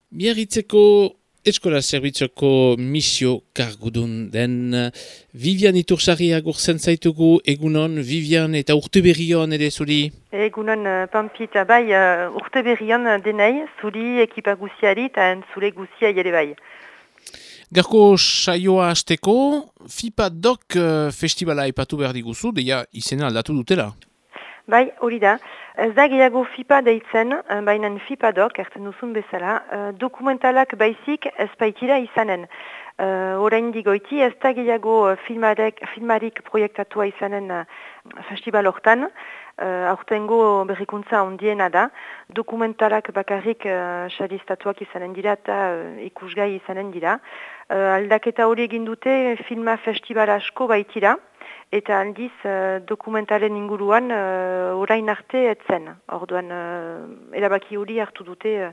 Biarritzeko eskola zerbitzoko misio kargudun den Vivian Itursarri agurtzen zaitugu egunon, Vivian eta urte berrion ere zuri. Egunon Pampita, bai urte berrion denei, zuri ekipa guziari eta entzule guzia ere bai. Garko saioa hasteko, FIPA Doc festivala aipatu behar diguzu, deia izena aldatu dutela. Bai, hori da. Ez da gehiago FIPA deitzen, baina FIPA Doc, erten duzun bezala, dokumentalak baizik ez baitira izanen. Orain digoiti, ez da gehiago filmarik proiektatua izanen festival hortan, aurtengo berrikuntza ondiena da. Dokumentalak bakarrik saristatuak izanen dira eta ikusgai izanen dira. Aldaketa hori egin dute filma festival asko baitira. Eta aldiz dokumentalen inguruan orain arte etzen. Orduan erabaki hori hartu dute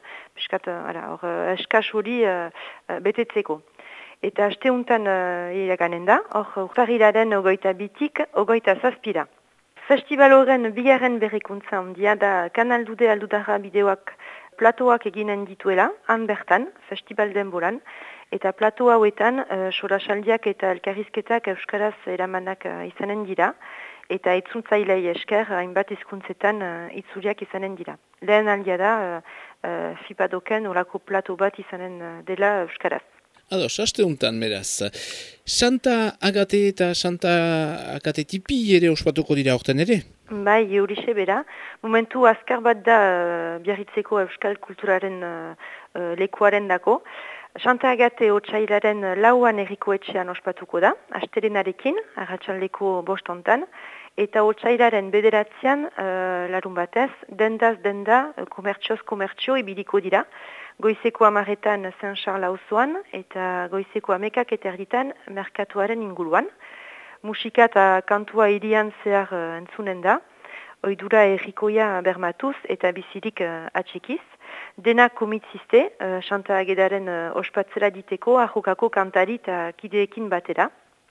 eskas hori betetzeko. Eta aste untan iraganen da, urtarrilaren 22-tik 27-ra. Festival horren bigarren berrikuntza ondia da Kanal Dude Aldudarra bideoak platoak eginen dituela, han bertan, festival denboran. Eta plato hauetan, solasaldiak eta elkarrizketak euskaraz eramanak izanen dira, eta itzultzailei esker hainbat hizkuntzetan itzuliak izanen dira. Lehen aldia da, FIPADoken orako plato bat izanen dela euskaraz. Ados, haste untan beraz. Santa Agate eta Santa Agate tipi ere ospatuko dira horten ere? Bai, eurixe bera. Momentu azkar bat da Biarritzeko euskal kulturaren lekuaren dako. Santa Agate otsailaren lauan erriko etxean ospatuko da, astelenarekin, arratsaldeko 5 eta otsailaren 9 larun batez, dendaz denda, komertxoz komertxo ibiliko dira, goizeko 10 Saint-Charles auzoan eta goizeko 11 eta erditan merkatuaren inguruan. Musika eta kantua hirian zehar entzunen da, oidura errikoia bermatuz eta bizirik atxikiz. Dena komitziste, Santa Agedaren ospatzera diteko, ahokako kantari eta kideekin batera.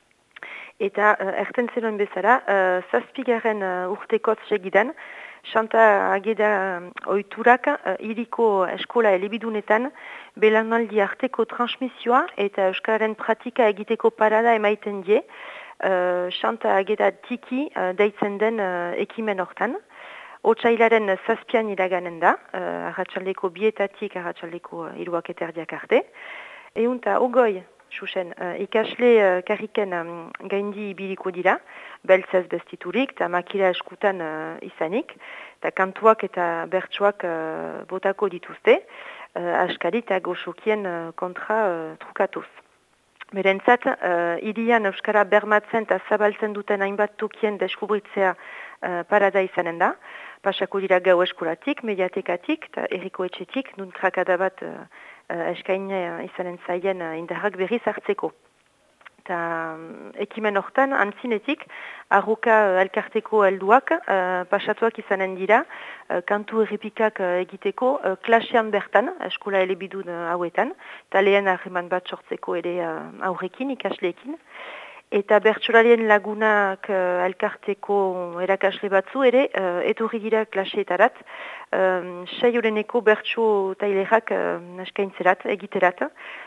Eta erten zeloen bezala, 7. urtekotz segidan, Santa Ageda oiturak hiriko eskola elebidunetan belanaldi arteko transmisioa eta euskararen pratika egiteko parada emaiten die, Santa Ageda tiki deitzen den ekimen hortan. Otsailaren 7 iraganen da, arratsaldeko 2 arratsaldeko 3 eta erdiak arte. Eunta ogoi, Xuxen, ikasle karriken gaindi ibiliko dira, beltzez bestiturik eta makila eskutan izanik, eta kantuak eta bertsoak botako dituzte, askari eta goxokien kontra trukatuz. Berentzat, hirian euskara bermatzen eta zabaltzen duten hainbat tokien deskubritzea parada izanen da. Pasako dira gau eskolatik, mediatekatik eta erriko etxetik, nuntrakada bat eskaina izanen zaien indarrak berriz hartzeko. Eta ekimen hortan, antzinetik, arroka elkarteko helduak pasatuak izanen dira, kantu errepikak egiteko klasean bertan, eskola elebidun hauetan, eta lehen harreman bat sortzeko ere aurrekin, ikasleekin. Eta bertsolarien lagunak elkarteko erakasle batzu ere etorri dira klaseetarat, 6 horeneko bertso tailerak eskaintzerat, egiterat,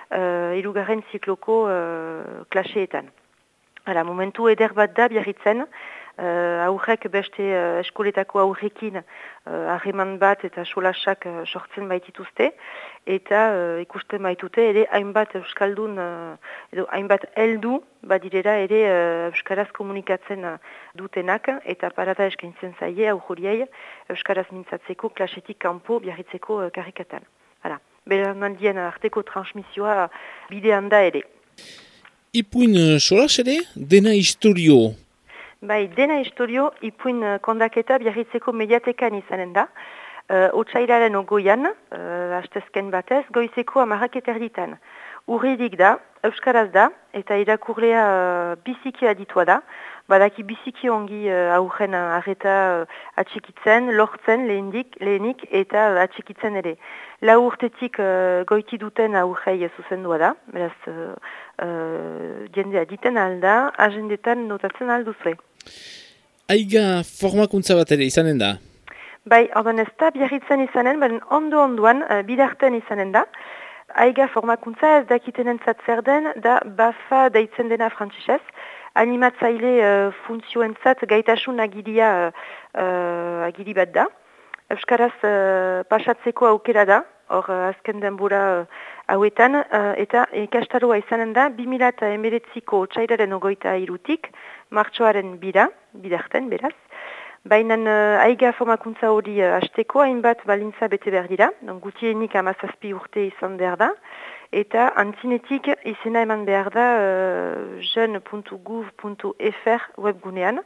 3. zikloko klaseetan. Momentu eder bat da Biarritzen, aurrek beste eskoletako aurrekin harreman bat eta solasak sortzen baitituzte, eta ikusten baitute ere hainbat euskaldun edo hainbat heldu badirera ere euskaraz komunikatzen dutenak eta parada eskaintzen zaie aurroriei euskaraz mintzatzeko klasetik kanpo Biarritzeko karriketan. Beranaldien arteko transmisioa bidean da ere. Ipuin solas ere, dena historio. Bai, dena historio, ipuin kondaketa Biarritzeko mediatekan izanen da. Otsailaren 20, hastezken batez, goizeko 10 eta erditan. Urridik da, euskaraz da, eta irakurlea biziki aditua da. Badaki biziki ongi aurren arreta atxikitzen, lortzen lehenik eta atxikitzen ere. 4 urtetik goiti duten aurrei zuzendua da, beraz jendea diten alda, agendetan notatzen alduzue. Aiga formakuntza bat ere izanen da? Bai, ordan ez da Biarritzen izanen, baina ondoan bidarten izanen da. Aiga formakuntza ez dakitenentzat zer den, da BAFA deitzen dena frantsesez. Animatzaile funtzioentzat gaitasun agiria agiri bat da. Euskaraz pasatzeko aukera da, hor azken denbora hauetan, eta ikastaroa izanen da 2019ko otsailaren 23tik, martxoaren bidarten, beraz. Baina aiga formakuntza hori hasteko hainbat balintza bete behar dira, gutienik 17 urte izan behar da, eta antzinetik izena eman behar da jeune.gouv.fr webgunean.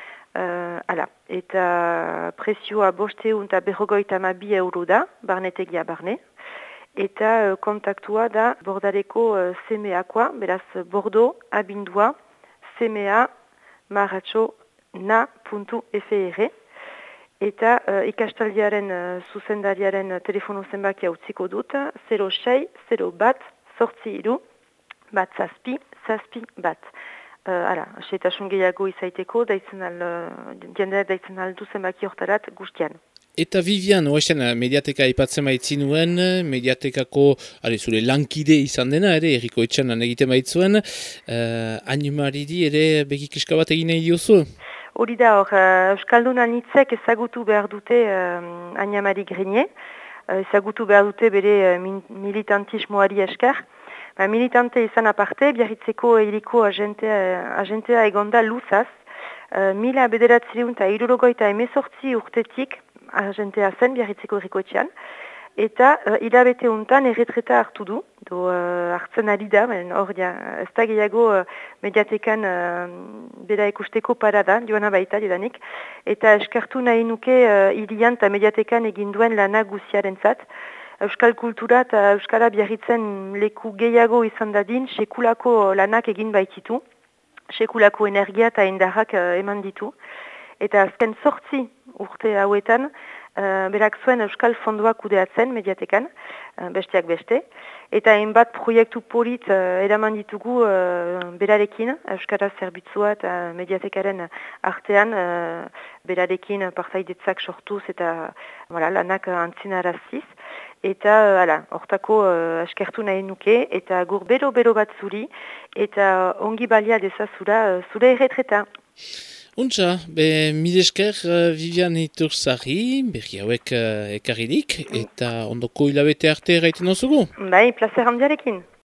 Eta presioa 552 euro da, barnetegia barne, eta kontaktua da Bordaleko CMA-koa, beraz Bordeaux, abindua, CMA, maratxo, na.fr, eta ikastaldiaren zuzendariaren telefono zenbakia utziko dut, 06 0 bat, 8 bat zazpi, zazpi bat. Seitasun gehiago izaiteko, jendeak daitzen aldu zenbaki hortarat guztian. Eta Vivian, oesten, mediateka ipatzen baitzinuen, mediatekako, zure lankide izan dena, ere, erriko etxan lan egiten baitzuen, Animaridi ere begikiska bat egin nahi diozu? Hori da, Euskaldun anitzek ezagutu behar dute Animari Grenier, ezagutu behar dute bere militantismoari esker. Militante izan aparte, Biarritzeko hiriko agentea egonda luzaz, 1978 urtetik agentea zen Biarritzeko hiriko etxean, eta hilabete untan erretreta hartu du, hartzen ari da, ez da gehiago mediatekan bera ikusteko parada, joana baita didanik, eta eskertu nahi nuke hilian eta mediatekan eginduen lana guziarentzat. Euskal kultura eta Euskara Biarritzen leku gehiago izan dadin, sekulako lanak egin baititu, sekulako energia eta indarrak eman ditu. Eta azken 8 urte hauetan, berak zuen Euskal Fondoa kudeatzen mediatekan, besteak beste. Eta hainbat proiektu polit eraman ditugu berarekin, Euskara zerbitzua eta mediatekaren artean, berarekin partaidetzak sortuz eta lanak antzinaraziz. Eta, hortako eskertu nahi nuke, eta gur bero bat zuri, eta ongi balia dezazura zure erretreta. Untza, mil esker Vivian Iturzari, berri hauek ekarridik, eta ondoko hilabete arte erraiten osugu? Bai, plazer handiarekin.